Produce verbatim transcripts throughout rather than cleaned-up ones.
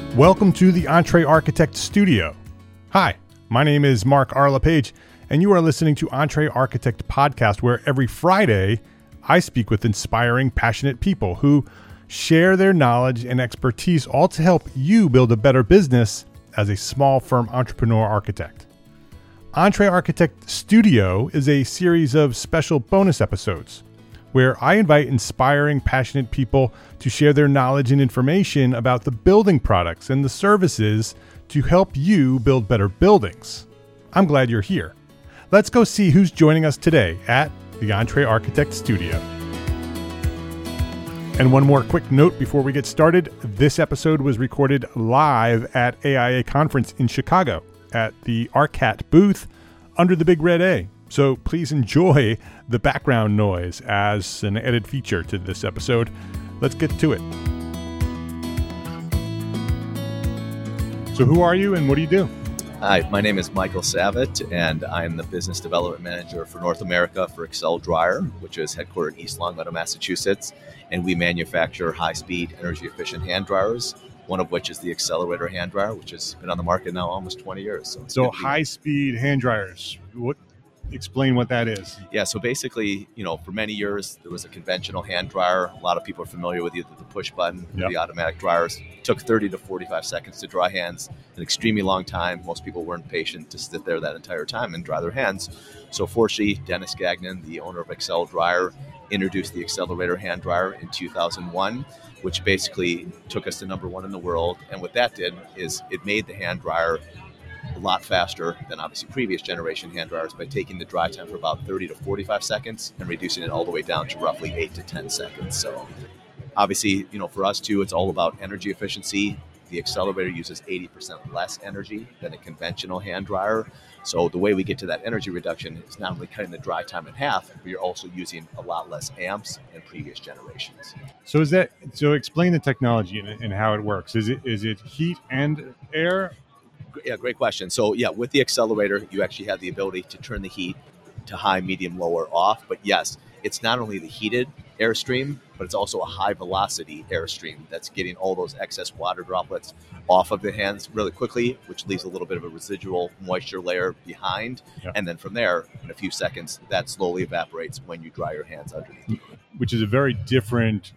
Welcome to the Entre Architect Studio. Hi, my name is Mark R. LePage, and you are listening to Entre Architect Podcast, where every Friday I speak with inspiring, passionate people who share their knowledge and expertise, all to help you build a better business as a small firm entrepreneur architect. Entre Architect Studio is a series of special bonus episodes where I invite inspiring, passionate people to share their knowledge and information about the building products and the services to help you build better buildings. I'm glad you're here. Let's go see who's joining us today at the Entre Architect Studio. And one more quick note before we get started. This episode was recorded live at A I A Conference in Chicago at the ARCAT booth under the Big Red A. So please enjoy the background noise as an added feature to this episode. Let's get to it. So who are you and what do you do? Hi, my name is Michael Savitt, and I'm the Business Development Manager for North America for Excel Dryer, which is headquartered in East Longmeadow, Massachusetts. And we manufacture high-speed, energy-efficient hand dryers, one of which is the Accelerator hand dryer, which has been on the market now almost twenty years. So, so high-speed hand dryers. What? Explain what that is. Yeah, so basically, you know, for many years, there was a conventional hand dryer. A lot of people are familiar with either the push button or yep. the automatic dryers. It took thirty to forty-five seconds to dry hands, an extremely long time. Most people weren't patient to sit there that entire time and dry their hands. So fortunately, Dennis Gagnon, the owner of Excel Dryer, introduced the Accelerator hand dryer in two thousand one, which basically took us to number one in the world. And what that did is it made the hand dryer a lot faster than obviously previous generation hand dryers by taking the dry time for about thirty to forty-five seconds and reducing it all the way down to roughly eight to ten seconds. So obviously, you know, for us too, it's all about energy efficiency. The Accelerator uses eighty percent less energy than a conventional hand dryer. So the way we get to that energy reduction is not only cutting the dry time in half, but you're also using a lot less amps than previous generations. So is that, so explain the technology and, and how it works. Is it is it heat and air? Yeah, great question. So yeah, with the Accelerator, you actually have the ability to turn the heat to high, medium, low, or off. But yes, it's not only the heated airstream, but it's also a high velocity airstream that's getting all those excess water droplets off of the hands really quickly, which leaves a little bit of a residual moisture layer behind. Yeah. And then from there, in a few seconds, that slowly evaporates when you dry your hands underneath. Which is a very different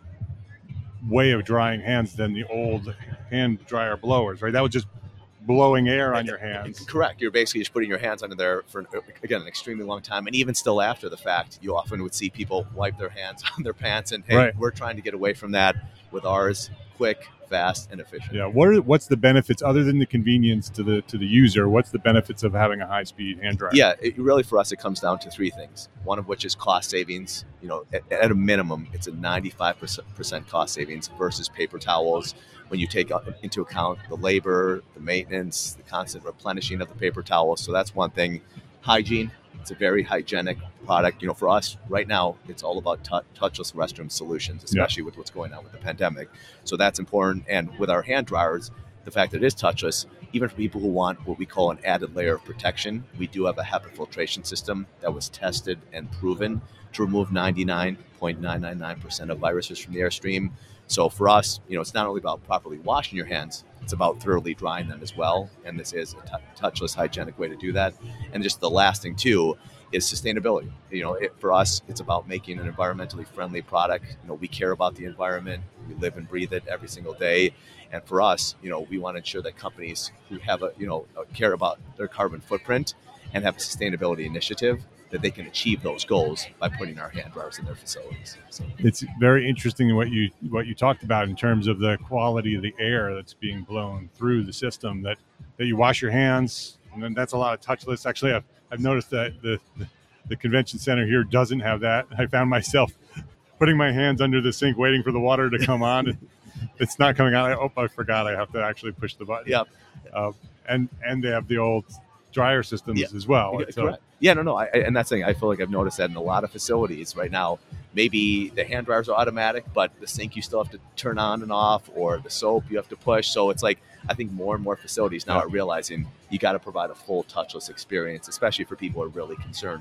way of drying hands than the old hand dryer blowers, right? That was just blowing air on your hands. Correct. You're basically just putting your hands under there for, again, an extremely long time. And even still after the fact, you often would see people wipe their hands on their pants. And hey, right. we're trying to get away from that with ours. Quick, fast, and efficient. Yeah. What are what's the benefits other than the convenience to the to the user? What's the benefits of having a high-speed hand dryer? Yeah. It, really, for us, it comes down to three things. One of which is cost savings. You know, at, at a minimum, it's a ninety-five percent cost savings versus paper towels. When you take into account the labor, the maintenance, the constant replenishing of the paper towels. So that's one thing. Hygiene, it's a very hygienic product. You know, for us right now, it's all about t- touchless restroom solutions, especially yeah. with what's going on with the pandemic. So that's important. And with our hand dryers, the fact that it is touchless, even for people who want what we call an added layer of protection, we do have a HEPA filtration system that was tested and proven to remove ninety-nine point nine nine nine percent of viruses from the airstream. So for us, you know, it's not only about properly washing your hands, it's about thoroughly drying them as well. And this is a t- touchless, hygienic way to do that. And just the last thing, too, is sustainability. You know, it, for us, it's about making an environmentally friendly product. You know, we care about the environment. We live and breathe it every single day. And for us, you know, we want to ensure that companies who have a, you know, care about their carbon footprint and have a sustainability initiative, that they can achieve those goals by putting our hand dryers in their facilities. So. It's very interesting what you what you talked about in terms of the quality of the air that's being blown through the system, that, that you wash your hands, and then that's a lot of touchless. Actually, I've, I've noticed that the, the, the convention center here doesn't have that. I found myself putting my hands under the sink waiting for the water to come on. And it's not coming out. Oh, I forgot I have to actually push the button. Yep. Uh, and, and they have the old dryer systems yeah. as well. Yeah, so, correct. Yeah, no, no. I, and that's the thing. I feel like I've noticed that in a lot of facilities right now. Maybe the hand dryers are automatic, but the sink you still have to turn on and off, or the soap you have to push. So it's like, I think more and more facilities now yeah. are realizing you got to provide a full touchless experience, especially for people who are really concerned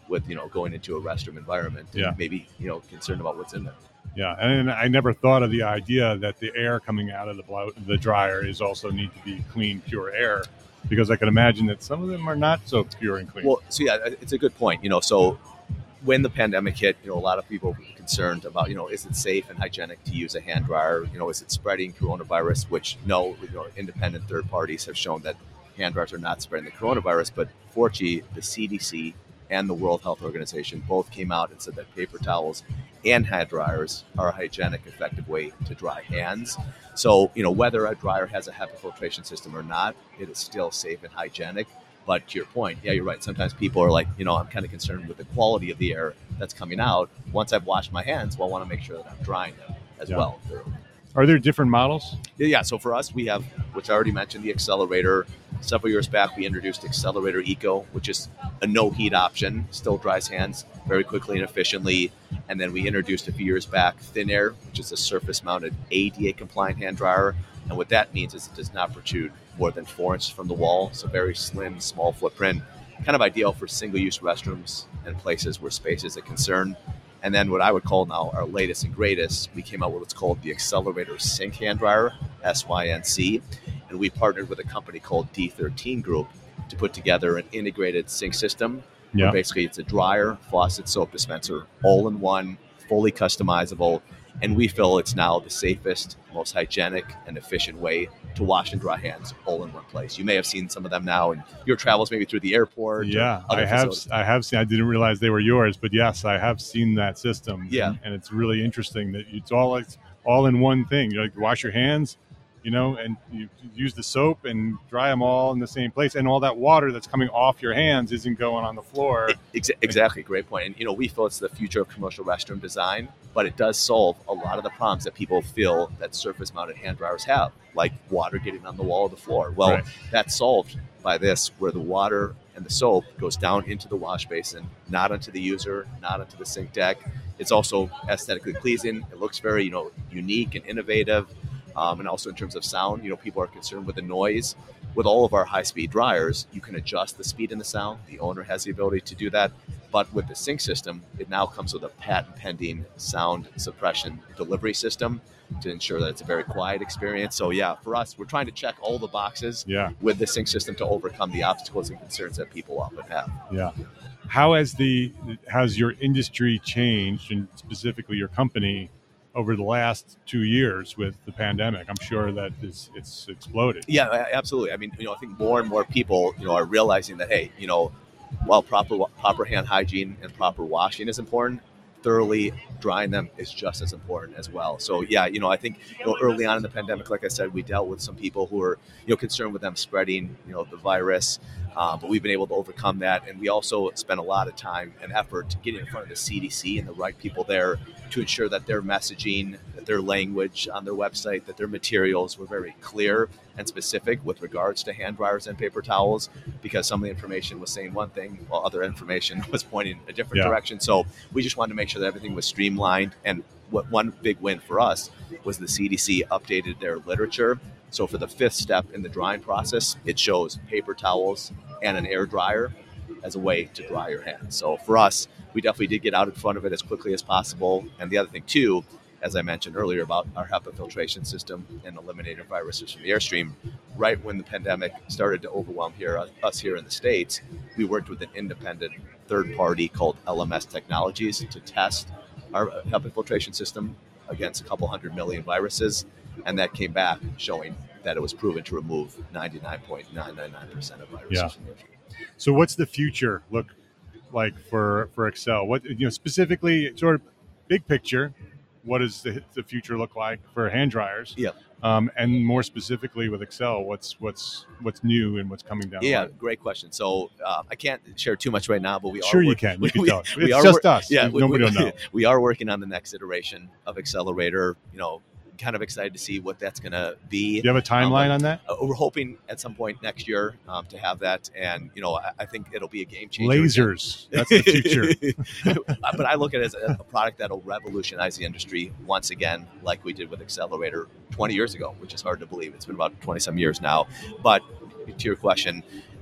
with, you know, going into a restroom environment. And Yeah. maybe, you know, concerned about what's in there. Yeah, and I never thought of the idea that the air coming out of the blow, the dryer is also need to be clean, pure air, because I can imagine that some of them are not so pure and clean. Well, so yeah, it's a good point. You know, so when the pandemic hit, you know, a lot of people were concerned about, you know, is it safe and hygienic to use a hand dryer? You know, is it spreading coronavirus? Which no, you know, independent third parties have shown that hand dryers are not spreading the coronavirus. But fortunately, the C D C and the World Health Organization both came out and said that paper towels and hand dryers are a hygienic, effective way to dry hands. So, you know, whether a dryer has a HEPA filtration system or not, it is still safe and hygienic. But to your point, yeah, you're right. Sometimes people are like, you know, I'm kind of concerned with the quality of the air that's coming out. Once I've washed my hands, well, I want to make sure that I'm drying them as Yeah. well. Are there different models? Yeah, so for us, we have, which I already mentioned, the Accelerator. Several years back, we introduced Accelerator Eco, which is a no heat option, still dries hands very quickly and efficiently. And then we introduced a few years back Thin Air, which is a surface mounted A D A compliant hand dryer. And what that means is it does not protrude more than four inches from the wall. So very slim, small footprint, kind of ideal for single use restrooms and places where space is a concern. And then what I would call now our latest and greatest, we came out with what's called the Accelerator Sync Hand Dryer, S Y N C. And we partnered with a company called D thirteen Group to put together an integrated sink system. Yeah. Where basically it's a dryer, faucet, soap dispenser, all in one, fully customizable. And we feel it's now the safest, most hygienic, and efficient way to wash and dry hands all in one place. You may have seen some of them now in your travels, maybe through the airport. Yeah, or other I have. facilities. I have seen. I didn't realize they were yours, but yes, I have seen that system. Yeah. and, and it's really interesting that it's all it's all in one thing. You like wash your hands, you know, and you use the soap and dry them all in the same place, and all that water that's coming off your hands isn't going on the floor. Ex- Exactly, great point. And you know, we feel it's the future of commercial restroom design, but it does solve a lot of the problems that people feel that surface-mounted hand dryers have, like water getting on the wall of the floor. Well, Right. that's solved by this, where the water and the soap goes down into the wash basin, not onto the user, not onto the sink deck. It's also aesthetically pleasing. It looks very, you know, unique and innovative. Um, and also in terms of sound, you know, people are concerned with the noise. With all of our high-speed dryers, you can adjust the speed and the sound. The owner has the ability to do that. But with the sync system, it now comes with a patent-pending sound suppression delivery system to ensure that it's a very quiet experience. So yeah, for us, we're trying to check all the boxes Yeah, with the sync system to overcome the obstacles and concerns that people often have. yeah. How has the has your industry changed, and specifically your company, over the last two years with the pandemic? I'm sure that it's, it's exploded. Yeah, a- absolutely. I mean, you know, I think more and more people, you know, are realizing that, hey, you know, while proper proper hand hygiene and proper washing is important, thoroughly drying them is just as important as well. So yeah, you know, I think, you know, early on in the pandemic, like I said, we dealt with some people who were, you know, concerned with them spreading, you know, the virus. Um, but we've been able to overcome that. And we also spent a lot of time and effort getting in front of the C D C and the right people there to ensure that their messaging, that their language on their website, that their materials were very clear and specific with regards to hand dryers and paper towels, because some of the information was saying one thing while other information was pointing a different Yeah. direction. So we just wanted to make sure that everything was streamlined. And what one big win for us was the C D C updated their literature. So for the fifth step in the drying process, it shows paper towels and an air dryer as a way to dry your hands. So for us, we definitely did get out in front of it as quickly as possible. And the other thing too, as I mentioned earlier about our HEPA filtration system and eliminating viruses from the airstream, right when the pandemic started to overwhelm here, us here in the States, we worked with an independent third party called L M S Technologies to test our HEPA filtration system against a couple hundred million viruses. And that came back showing that it was proven to remove ninety-nine point nine nine nine percent of viruses Yeah. from the airstream. So what's the future look like for, for Excel? What, you know, specifically sort of big picture, what does the, the future look like for hand dryers? Yeah. Um, and more specifically with Excel, what's what's what's new and what's coming down? the Yeah, line? great question. So uh, I can't share too much right now, but we Sure are you work- can. You we, can we- tell us. we It's are just wor- us. Yeah, Nobody we, will know. We are working on the next iteration of Accelerator. You know, kind of excited to see what that's going to be. Do you have a timeline Um, on that? Uh, we're hoping at some point next year um, to have that, and you know, I, I think it'll be a game changer. Lasers. That's the future. But I look at it as a, a product that'll revolutionize the industry once again, like we did with Accelerator twenty years ago, which is hard to believe. It's been about twenty some years now. But to your question,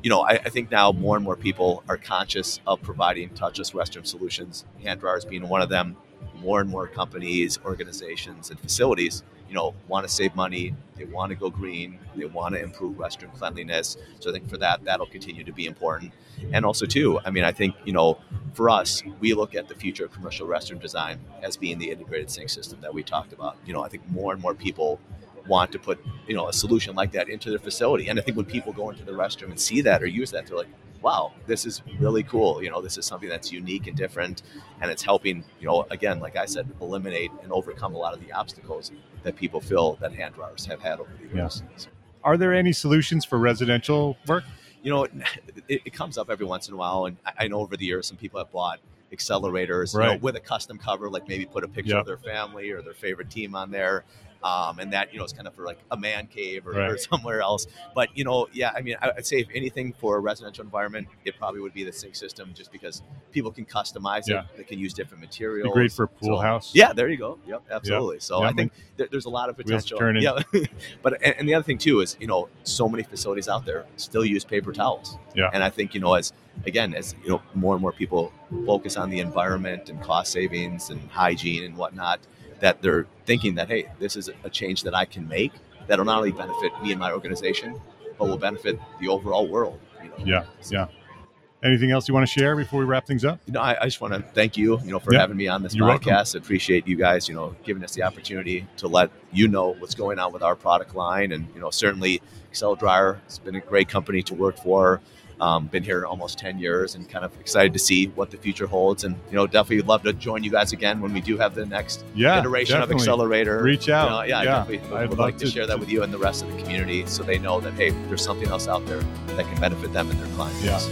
you know, I, I think now more and more people are conscious of providing touchless restroom solutions, hand dryers being one of them. More and more companies, organizations, and facilities, you know, want to save money. They want to go green. They want to improve restroom cleanliness. So I think for that, that'll continue to be important. And also, too, I mean, I think, you know, for us, we look at the future of commercial restroom design as being the integrated sink system that we talked about. You know, I think more and more people want to put, you know, a solution like that into their facility. And I think when people go into the restroom and see that or use that, they're like, wow, this is really cool. You know, this is something that's unique and different, and it's helping, you know, again, like I said, eliminate and overcome a lot of the obstacles that people feel that hand dryers have had over the years. Yeah. Are there any solutions for residential work? You know, it, it comes up every once in a while, and I know over the years some people have bought accelerators, right, you know, with a custom cover, like maybe put a picture, yep, of their family or their favorite team on there. Um, and that, you know, is kind of for like a man cave or, right, or somewhere else. But, you know, yeah, I mean, I'd say if anything for a residential environment, it probably would be the sink system, just because people can customize yeah. it. They can use different materials. Be great for a pool so, house. Yeah, there you go. Yep, absolutely. Yep. So yep. I think th- there's a lot of potential. Yeah. But and, and the other thing, too, is, you know, so many facilities out there still use paper towels. Yeah. And I think, you know, as, again, as, you know, more and more people focus on the environment and cost savings and hygiene and whatnot, that they're thinking that, hey, this is a change that I can make that'll not only benefit me and my organization, but will benefit the overall world. You know? Yeah, yeah. Anything else you want to share before we wrap things up? You know, I, I just want to thank you, you know, for yeah. having me on this You're podcast. welcome. I appreciate you guys, you know, giving us the opportunity to let you know what's going on with our product line. And, you know, certainly Excel Dryer has been a great company to work for. Um, been here almost ten years and kind of excited to see what the future holds. And, you know, definitely would love to join you guys again when we do have the next yeah, iteration definitely. of Accelerator. Reach out. You know, yeah, yeah, I definitely I'd would love like to, to share that to, with you and the rest of the community so they know that, hey, there's something else out there that can benefit them and their clients. Yeah.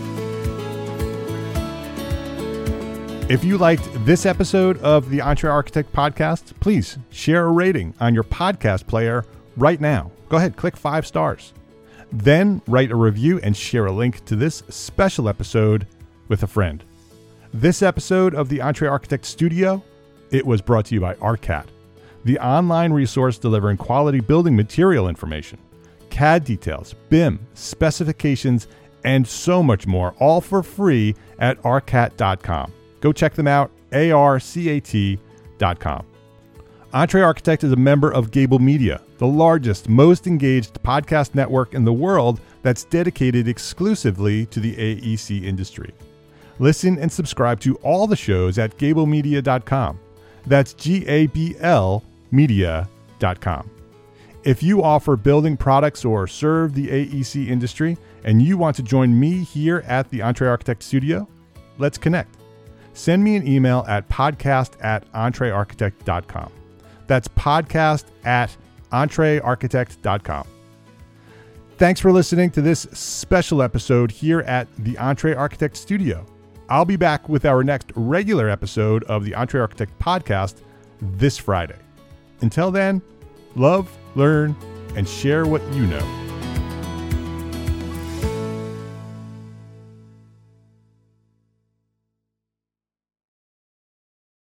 If you liked this episode of the Entre Architect podcast, please share a rating on your podcast player right now. Go ahead, click five stars. Then write a review and share a link to this special episode with a friend. This episode of the Entre Architect Studio, it was brought to you by ARCAT, the online resource delivering quality building material information, C A D details, B I M, specifications, and so much more, all for free at arcat dot com. Go check them out, A R C A T dot com. Entre Architect is a member of Gable Media, the largest, most engaged podcast network in the world that's dedicated exclusively to the A E C industry. Listen and subscribe to all the shows at gable media dot com. That's G A B L media dot com. If you offer building products or serve the A E C industry and you want to join me here at the Entre Architect Studio, let's connect. Send me an email at podcast at entre architect dot com. That's podcast at entre architect dot com. Thanks for listening to this special episode here at the Entre Architect Studio. I'll be back with our next regular episode of the Entre Architect podcast this Friday. Until then, love, learn, and share what you know.